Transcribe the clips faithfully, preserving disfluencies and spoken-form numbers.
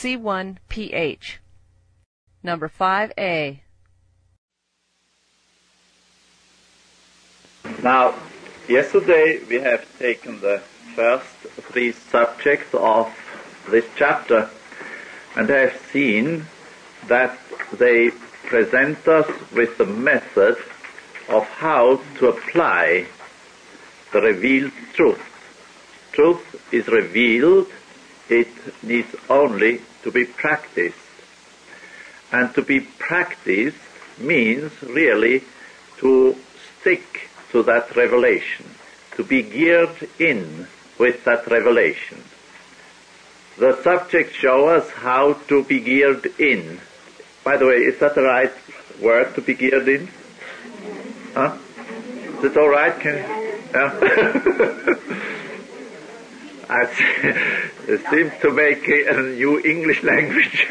C one P H. Number five A. Now, yesterday we have taken the first three subjects of this chapter and have seen that they present us with the method of how to apply the revealed truth. Truth is revealed, it needs only to be practiced. And to be practiced means really to stick to that revelation, to be geared in with that revelation. The subjects show us how to be geared in. By the way, is that the right word, to be geared in? Huh? Is it all right? Can yeah. I it seems to make a new English language.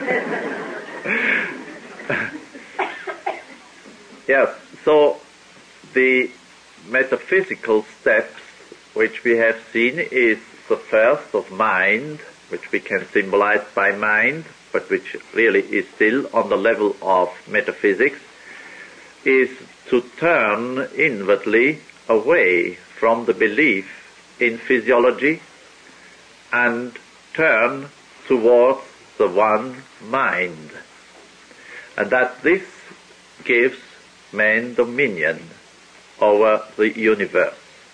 Yes, so the metaphysical steps which we have seen is the first of mind, which we can symbolize by mind, but which really is still on the level of metaphysics, is to turn inwardly away from the belief in physiology and turn towards the one mind. And that this gives man dominion over the universe.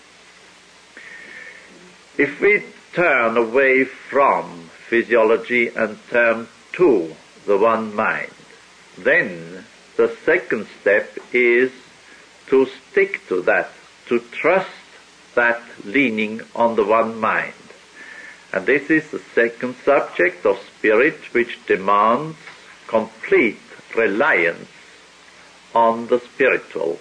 If we turn away from physiology and turn to the one mind, then the second step is to stick to that, to trust that leaning on the one mind. And this is the second subject of spirit, which demands complete reliance on the spiritual.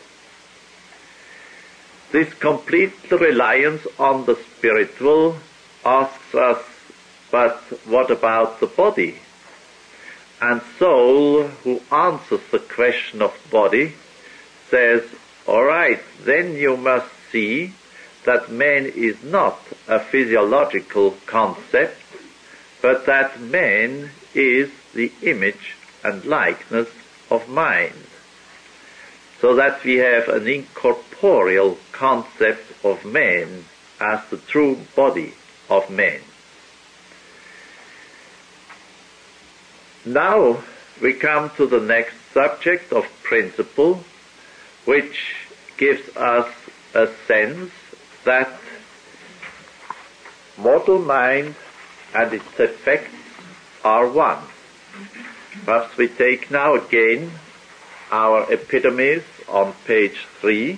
This complete reliance on the spiritual asks us, but what about the body? And soul, who answers the question of body, says, all right, then you must see that man is not a physiological concept, but that man is the image and likeness of mind. So that we have an incorporeal concept of man as the true body of man. Now we come to the next subject of principle, which gives us a sense that mortal mind and its effects are one. Perhaps we take now again our epitomes on page three,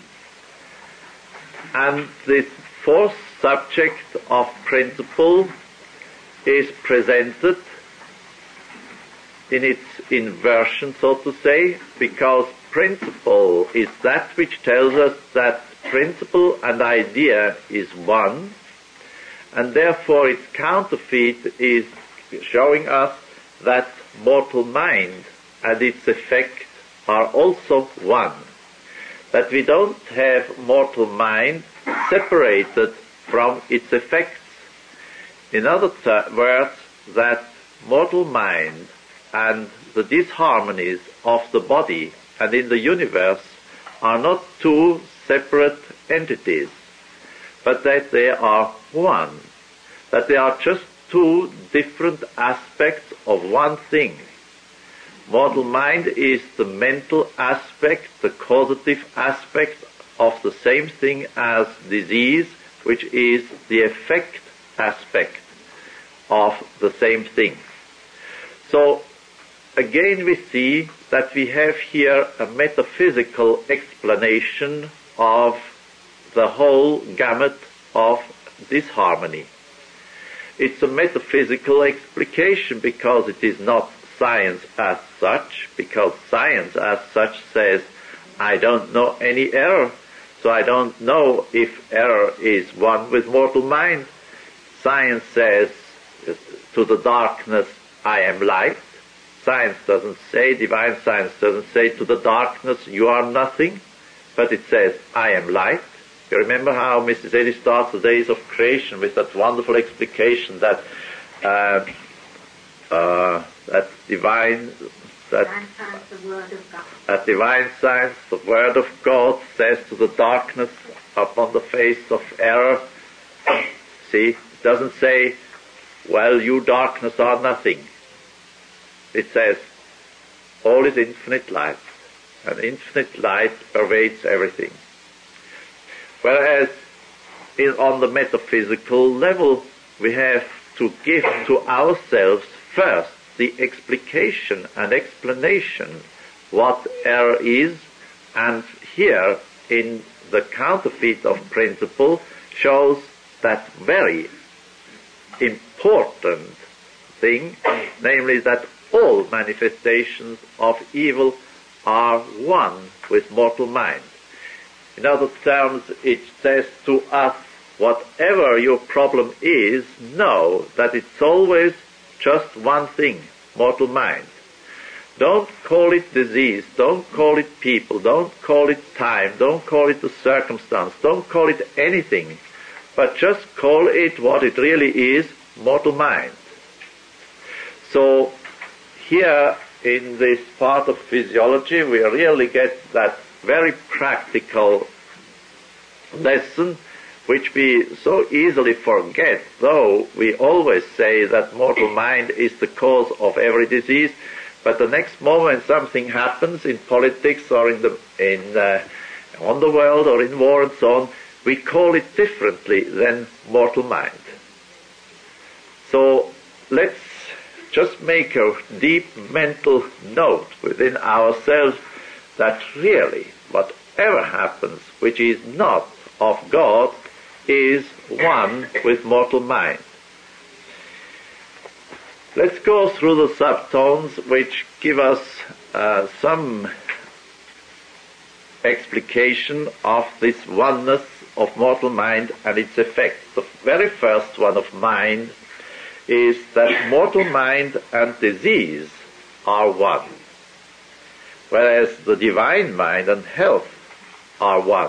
and this fourth subject of principle is presented in its inversion, so to say, because principle is that which tells us that principle and idea is one, and therefore its counterfeit is showing us that mortal mind and its effect are also one. That we don't have mortal mind separated from its effects. In other t- words, that mortal mind and the disharmonies of the body and in the universe are not two separate entities, but that they are one, that they are just two different aspects of one thing. Mortal mind is the mental aspect, the causative aspect of the same thing as disease, which is the effect aspect of the same thing. So, again we see that we have here a metaphysical explanation of the whole gamut of disharmony. It's a metaphysical explication because it is not science as such, because science as such says, I don't know any error, so I don't know if error is one with mortal mind. Science says to the darkness, I am light. Science doesn't say, divine science doesn't say to the darkness, you are nothing, but it says, I am light. You remember how Missus Eddy starts the days of creation with that wonderful explication that uh, uh, that divine, that, Divine science, the Word of God. that divine science, the Word of God, says to the darkness upon the face of error, see, it doesn't say, well, you darkness are nothing. It says, all is infinite light, and infinite light pervades everything. Whereas in, on the metaphysical level, we have to give to ourselves first the explication and explanation what error is, and here in the counterfeit of principle shows that very important thing, namely that all manifestations of evil are one with mortal mind. In other terms, it says to us, whatever your problem is, know that it's always just one thing, mortal mind. Don't call it disease, don't call it people, don't call it time, don't call it the circumstance, don't call it anything, but just call it what it really is, mortal mind. So here in this part of physiology we really get that very practical lesson which we so easily forget, though we always say that mortal mind is the cause of every disease, but the next moment something happens in politics or in the in uh, on the world or in war and so on, we call it differently than mortal mind. So let's just make a deep mental note within ourselves that really whatever happens which is not of God is one with mortal mind. Let's go through the subtones which give us uh, some explication of this oneness of mortal mind and its effects. The very first one of mind is that mortal mind and disease are one, whereas the divine mind and health are one.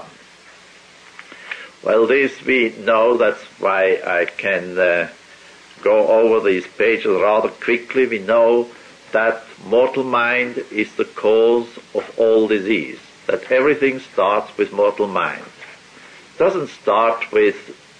Well, this we know, that's why I can uh, go over these pages rather quickly. We know that mortal mind is the cause of all disease, that everything starts with mortal mind. It doesn't start with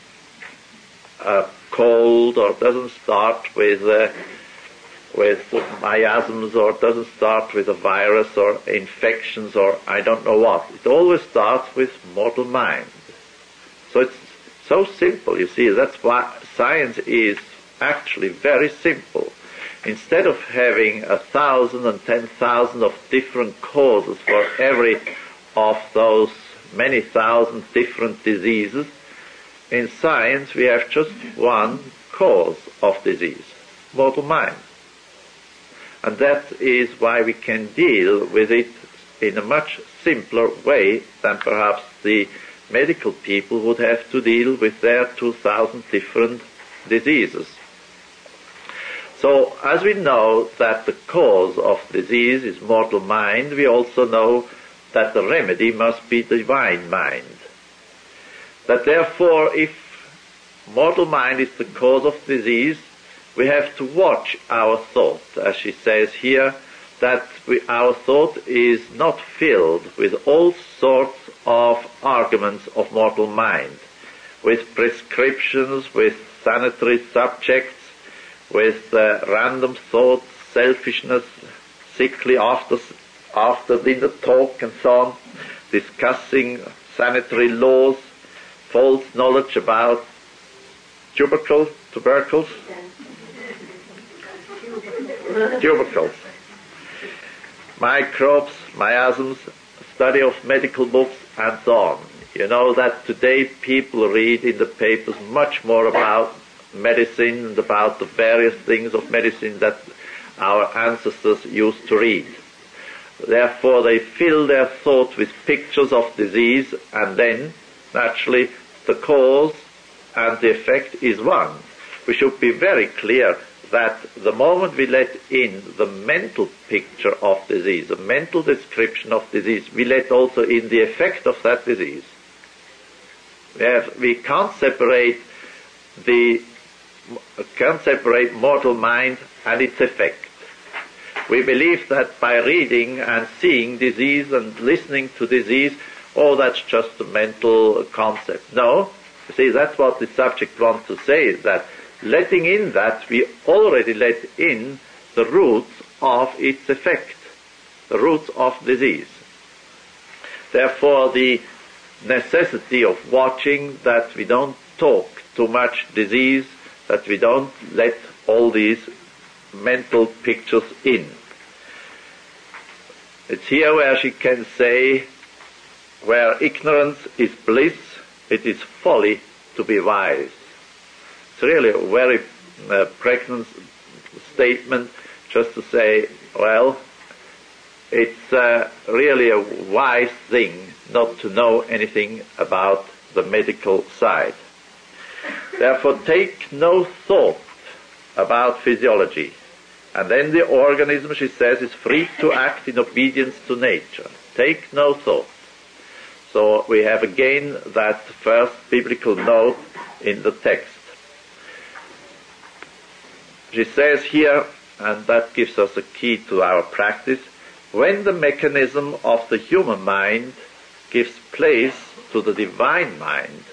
a cold, or doesn't start with uh, with miasms, or doesn't start with a virus or infections or I don't know what. It always starts with mortal mind. So it's so simple, you see. That's why science is actually very simple. Instead of having a thousand and ten thousand of different causes for every of those many thousand different diseases, in science we have just one cause of disease, mortal mind. And that is why we can deal with it in a much simpler way than perhaps the medical people would have to deal with their two thousand different diseases. So, as we know that the cause of disease is mortal mind, we also know that the remedy must be divine mind. That therefore, if mortal mind is the cause of disease, we have to watch our thought, as she says here, that we, our thought is not filled with all sorts of arguments of mortal mind, with prescriptions, with sanitary subjects, with uh, random thoughts, selfishness, sickly after after dinner talk and so on, discussing sanitary laws, false knowledge about tubercles, tubercles, tubercles, microbes, miasms, study of medical books, and so on. You know that today people read in the papers much more about medicine and about the various things of medicine that our ancestors used to read. Therefore, they fill their thoughts with pictures of disease, and then, naturally, the cause and the effect is one. We should be very clear that the moment we let in the mental picture of disease, the mental description of disease, we let also in the effect of that disease. We, have, we can't separate the can separate mortal mind and its effect. We believe that by reading and seeing disease and listening to disease, oh, that's just a mental concept. No, you see, that's what the subject wants to say, is that letting in that, we already let in the roots of its effect, the roots of disease. Therefore, the necessity of watching that we don't talk too much disease, that we don't let all these mental pictures in. It's here where she can say, where ignorance is bliss, it is folly to be wise. It's really a very uh, pregnant statement, just to say, well, it's uh, really a wise thing not to know anything about the medical side. Therefore, take no thought about physiology. And then the organism, she says, is free to act in obedience to nature. Take no thought. So we have again that first biblical note in the text. She says here, and that gives us a key to our practice, when the mechanism of the human mind gives place to the divine mind,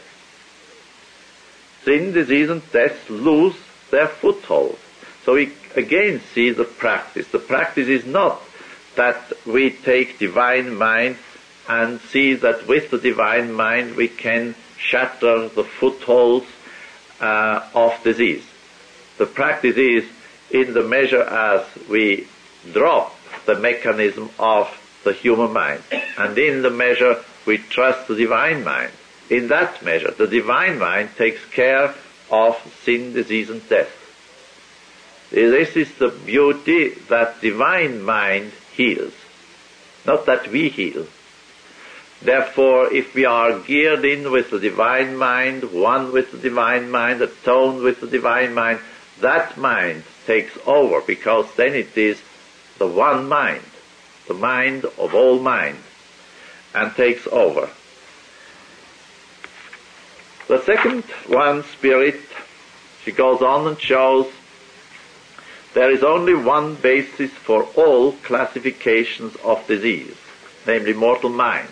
sin, disease, and death lose their foothold. So we again see the practice. The practice is not that we take divine mind and see that with the divine mind we can shatter the footholds uh, of disease. The practice is in the measure as we drop the mechanism of the human mind, and in the measure we trust the divine mind. In that measure, the divine mind takes care of sin, disease, and death. This is the beauty, that divine mind heals, not that we heal. Therefore, if we are geared in with the divine mind, one with the divine mind, atoned with the divine mind, that mind takes over, because then it is the one mind, the mind of all mind, and takes over. The second one, spirit, she goes on and shows there is only one basis for all classifications of disease, namely mortal mind.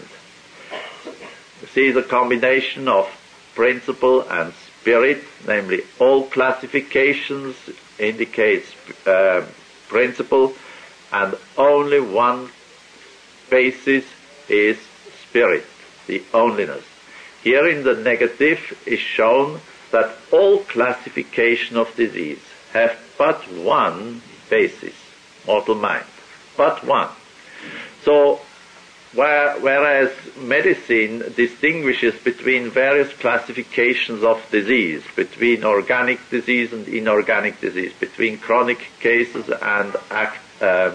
You see the combination of principle and spirit, namely all classifications indicates uh, principle, and only one basis is spirit, the onlyness. Here in the negative is shown that all classification of disease have but one basis, mortal mind, but one. So, where, whereas medicine distinguishes between various classifications of disease, between organic disease and inorganic disease, between chronic cases and ac- uh,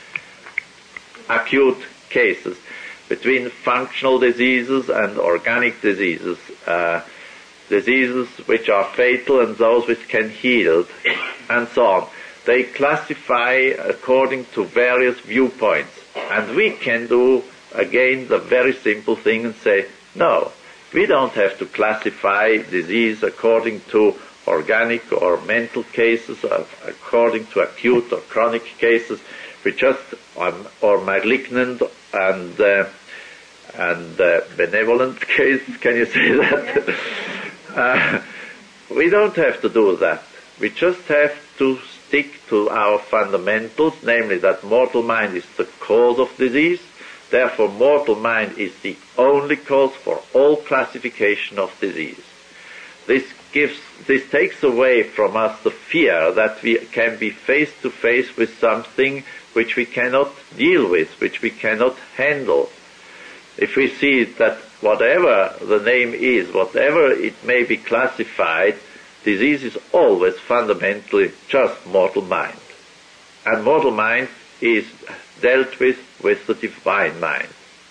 acute cases, between functional diseases and organic diseases, uh, diseases which are fatal and those which can heal, and so on. They classify according to various viewpoints. And we can do, again, the very simple thing and say, no, we don't have to classify disease according to organic or mental cases, or according to acute or chronic cases. We just, um, or malignant and uh, and uh, benevolent case, can you say that? uh, we don't have to do that. We just have to stick to our fundamentals, namely that mortal mind is the cause of disease. Therefore, mortal mind is the only cause for all classification of disease. This gives, this takes away from us the fear that we can be face to face with something which we cannot deal with, which we cannot handle. If we see that whatever the name is, whatever it may be classified, disease is always fundamentally just mortal mind. And mortal mind is dealt with with the divine mind.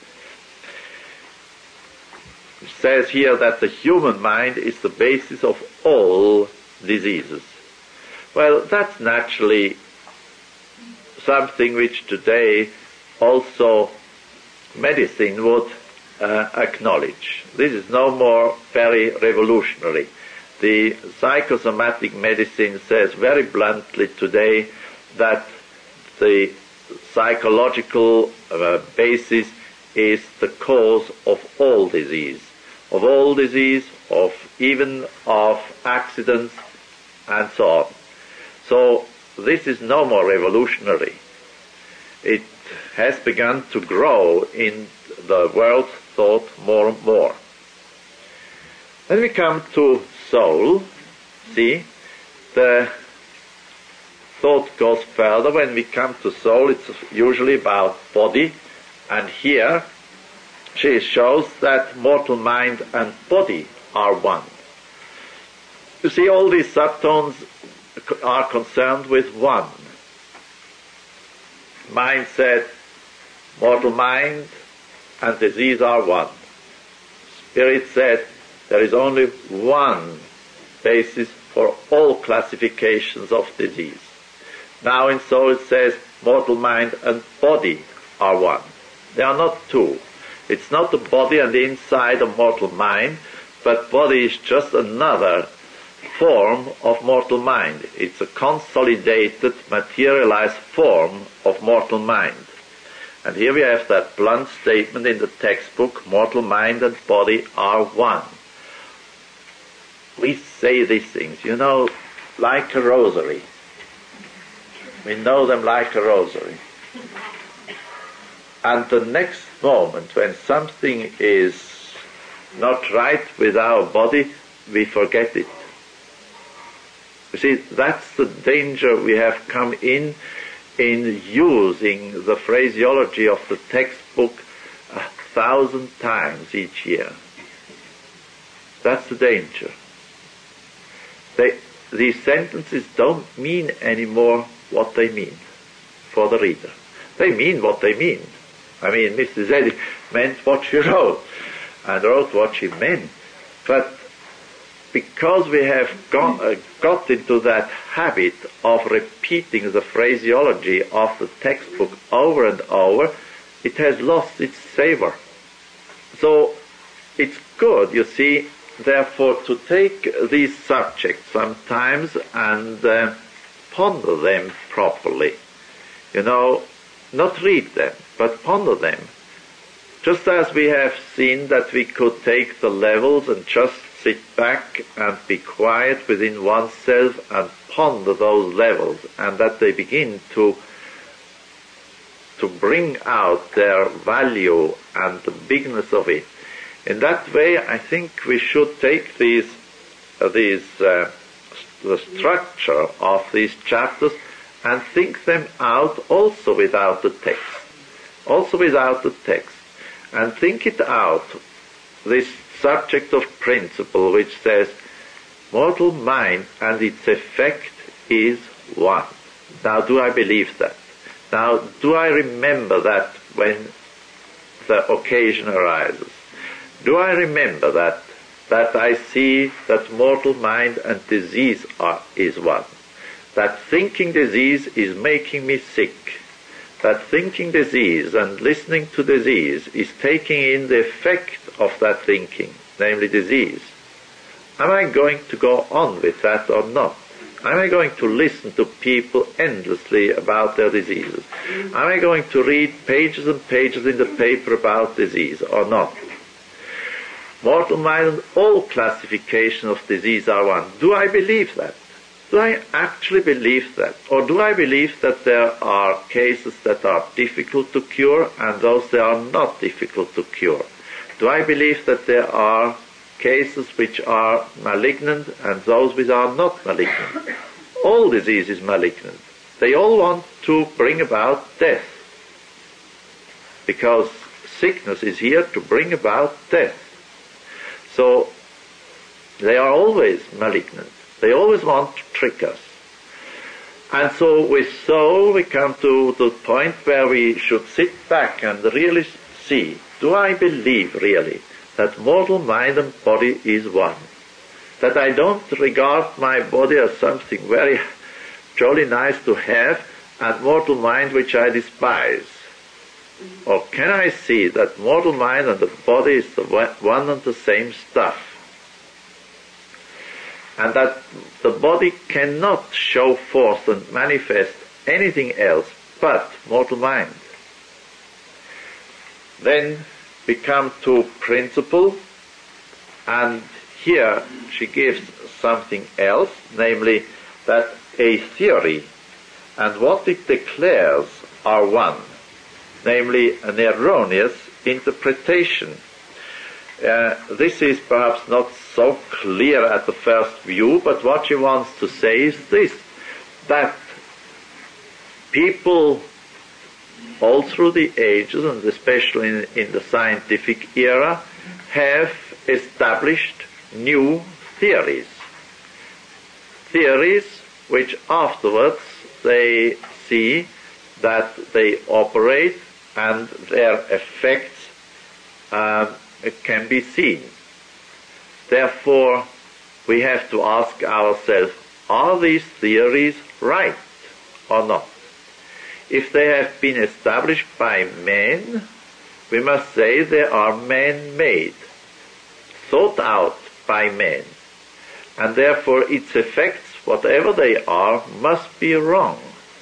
It says here that the human mind is the basis of all diseases. Well, that's naturally something which today also medicine would uh, acknowledge. This is no more very revolutionary. the psychosomatic medicine says very bluntly today that the psychological uh, basis is the cause of all disease, of all disease, of even of accidents, and so on. So this is no more revolutionary. It has begun to grow in the world's thought more and more. When we come to soul, see, the thought goes further. When we come to soul, it's usually about body, and here she shows that mortal mind and body are one. You see, all these subtones are concerned with one. Mind said, mortal mind and disease are one. Spirit said, there is only one basis for all classifications of disease. Now in soul it says, mortal mind and body are one. They are not two. It's not the body and the inside of mortal mind, but body is just another form of mortal mind. It's a consolidated, materialized form of mortal mind. And here we have that blunt statement in the textbook, mortal mind and body are one. We say these things, you know, like a rosary. We know them like a rosary. And the next moment, when something is not right with our body, we forget it. You see, that's the danger we have come in in using the phraseology of the textbook a thousand times each year. That's the danger. They, these sentences don't mean anymore what they mean for the reader. They mean what they mean. I mean, Mister Zedek meant what she wrote, and wrote what she meant. But because we have got, uh, got into that habit of repeating the phraseology of the textbook over and over, it has lost its savor. So it's good, you see, therefore, to take these subjects sometimes and uh, ponder them properly. You know, not read them, but ponder them. Just as we have seen that we could take the levels and just sit back and be quiet within oneself and ponder those levels, and that they begin to to bring out their value and the bigness of it. In that way, I think we should take these, uh, these uh, the structure of these chapters and think them out also without the text, also without the text, and think it out, this subject of principle which says mortal mind and its effect is one. Now, do I believe that? Now, do I remember that when the occasion arises? Do I remember that, that I see that mortal mind and disease are, is one? That thinking disease is making me sick. That thinking disease and listening to disease is taking in the effect of that thinking, namely disease. Am I going to go on with that or not? Am I going to listen to people endlessly about their diseases? Am I going to read pages and pages in the paper about disease or not? Mortal mind and all classification of disease are one. Do I believe that? Do I actually believe that? Or do I believe that there are cases that are difficult to cure and those that are not difficult to cure? Do I believe that there are cases which are malignant and those which are not malignant? All disease is malignant. They all want to bring about death, because sickness is here to bring about death. So they are always malignant. They always want to trick us. And so with soul we come to the point where we should sit back and really see, do I believe really that mortal mind and body is one? That I don't regard my body as something very jolly nice to have and mortal mind which I despise? Or can I see that mortal mind and the body is the one and the same stuff? and that the body cannot show forth and manifest anything else but mortal mind. Then we come to principle, and here she gives something else, namely that a theory and what it declares are one, namely an erroneous interpretation. Uh, this is perhaps not so clear at the first view, but what she wants to say is this, that people all through the ages, and especially in, in the scientific era, have established new theories. Theories which afterwards they see that they operate and their effects uh, can be seen. Therefore, we have to ask ourselves, are these theories right or not? If they have been established by men, we must say they are man-made, thought out by men, and therefore its effects, whatever they are, must be wrong.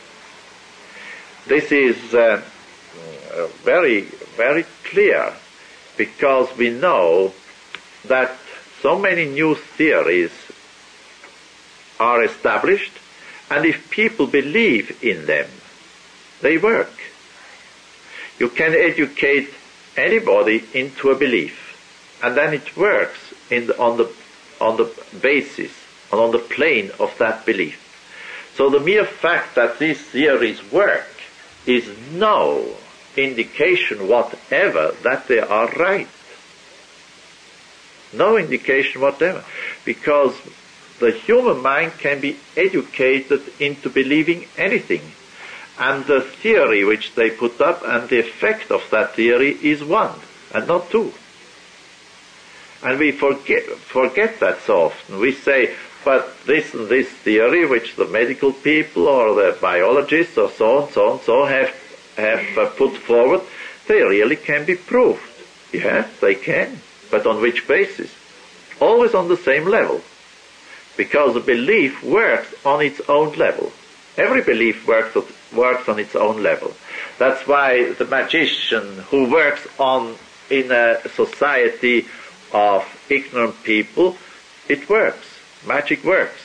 This is uh, very, very clear, because we know that so many new theories are established, and if people believe in them, they work. You can educate anybody into a belief, and then it works in the, on the on the basis, and on the plane of that belief. So the mere fact that these theories work is no indication whatever that they are right. No indication whatever, because the human mind can be educated into believing anything, and the theory which they put up and the effect of that theory is one and not two. And we forget forget that so often. We say, but this and this theory which the medical people or the biologists or so and so and so have have uh, put forward, they really can be proved. Yes, they can. But on which basis? Always on the same level. Because the belief works on its own level. Every belief works, works on its own level. That's why the magician who works on in a society of ignorant people, it works. Magic works.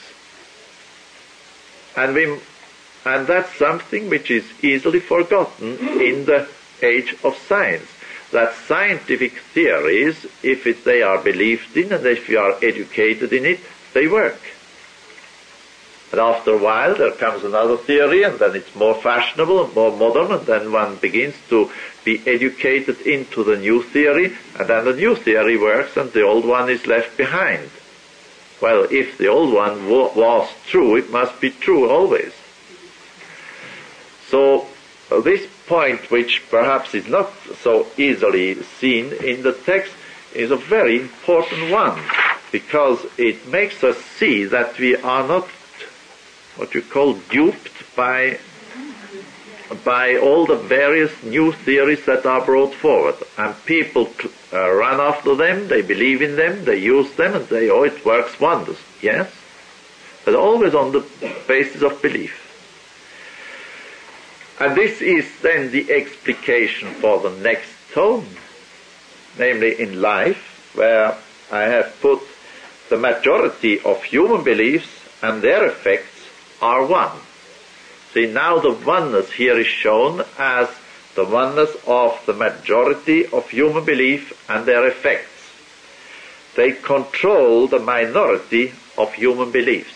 And we, and that's something which is easily forgotten in the age of science. That scientific theories, if it, they are believed in and if you are educated in it, they work. And after a while there comes another theory, and then it's more fashionable and more modern, and then one begins to be educated into the new theory, and then the new theory works and the old one is left behind. Well, if the old one wa- was true, it must be true always. So uh, this point, which perhaps is not so easily seen in the text, is a very important one, because it makes us see that we are not what you call duped by by all the various new theories that are brought forward. And people uh, run after them, they believe in them, they use them, and they, oh, it works wonders. Yes? But always on the basis of belief. And this is then the explication for the next tone, namely in life, where I have put the majority of human beliefs and their effects are one. See, now the oneness here is shown as the oneness of the majority of human belief and their effects. They control the minority of human beliefs.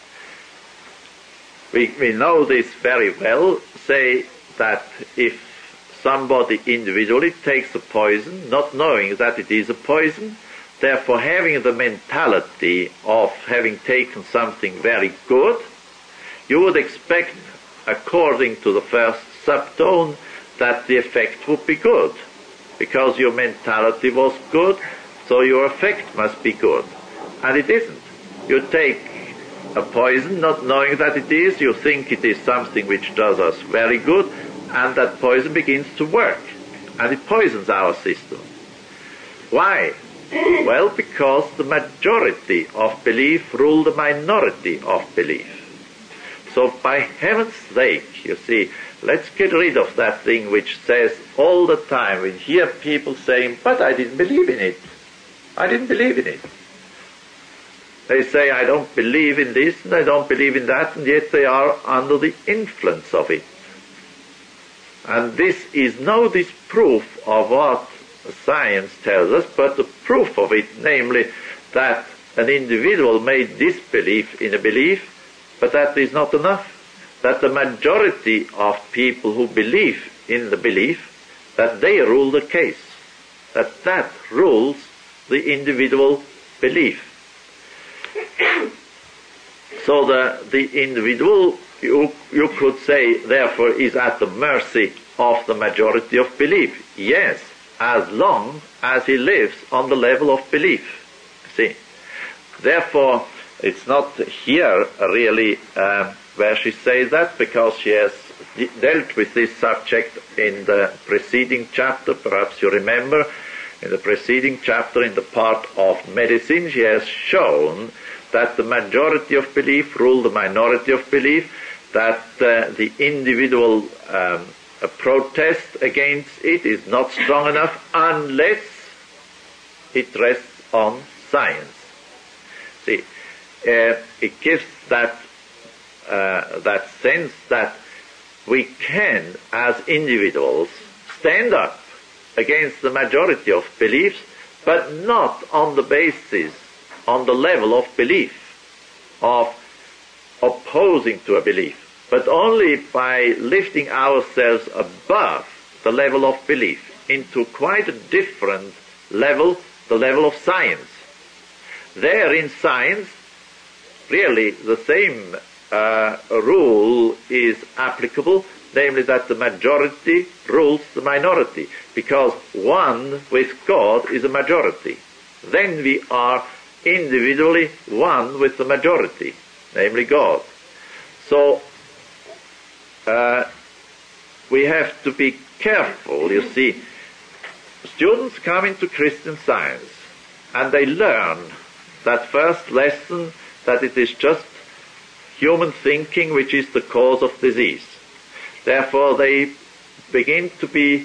We, we know this very well. Say that if somebody individually takes a poison, not knowing that it is a poison, therefore having the mentality of having taken something very good, you would expect, according to the first subtone, that the effect would be good. Because your mentality was good, so your effect must be good. And it isn't. You take a poison, not knowing that it is, you think it is something which does us very good, and that poison begins to work. And it poisons our system. Why? Well, because the majority of belief rule the minority of belief. So by heaven's sake, you see, let's get rid of that thing which says all the time, we hear people saying, but I didn't believe in it. I didn't believe in it. They say, I don't believe in this and I don't believe in that, and yet they are under the influence of it. And this is no disproof of what science tells us, but the proof of it, namely that an individual may disbelieve in a belief, but that is not enough. That the majority of people who believe in the belief, that they rule the case. That that rules the individual belief. So the, the individual, you, you could say, therefore, is at the mercy of the majority of belief. Yes, as long as he lives on the level of belief. See? Therefore, it's not here really uh, where she says that, because she has de- dealt with this subject in the preceding chapter. Perhaps you remember, in the preceding chapter, in the part of medicine, she has shown that the majority of belief rule the minority of belief, that uh, the individual um, a protest against it is not strong enough unless it rests on science. See, uh, it gives that uh, that sense that we can, as individuals, stand up against the majority of beliefs, but not on the basis, on the level of belief, of opposing to a belief, but only by lifting ourselves above the level of belief into quite a different level, the level of science. There in science, really the same uh, rule is applicable, namely that the majority rules the minority, because one with God is a majority. Then we are individually one with the majority, namely God. So uh, we have to be careful, you see. Students come into Christian Science and they learn that first lesson that it is just human thinking which is the cause of disease. Therefore they begin to be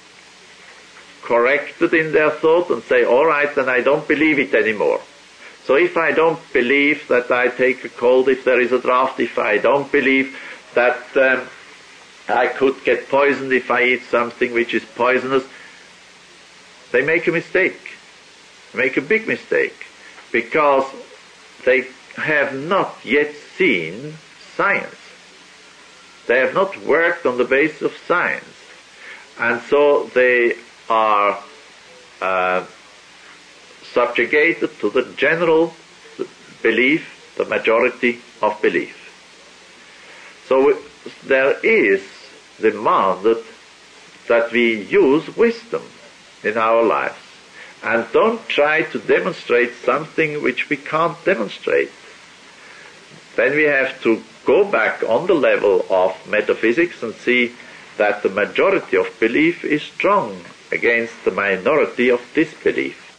corrected in their thought and say, all right, then I don't believe it anymore. So if I don't believe that I take a cold if there is a draft, if I don't believe that um, I could get poisoned if I eat something which is poisonous, they make a mistake, make a big mistake, because they have not yet seen science. They have not worked on the basis of science. And so they are uh, subjugated to the general belief, the majority of belief. So there is demanded that we use wisdom in our lives and don't try to demonstrate something which we can't demonstrate. Then we have to go back on the level of metaphysics and see that the majority of belief is strong against the minority of disbelief.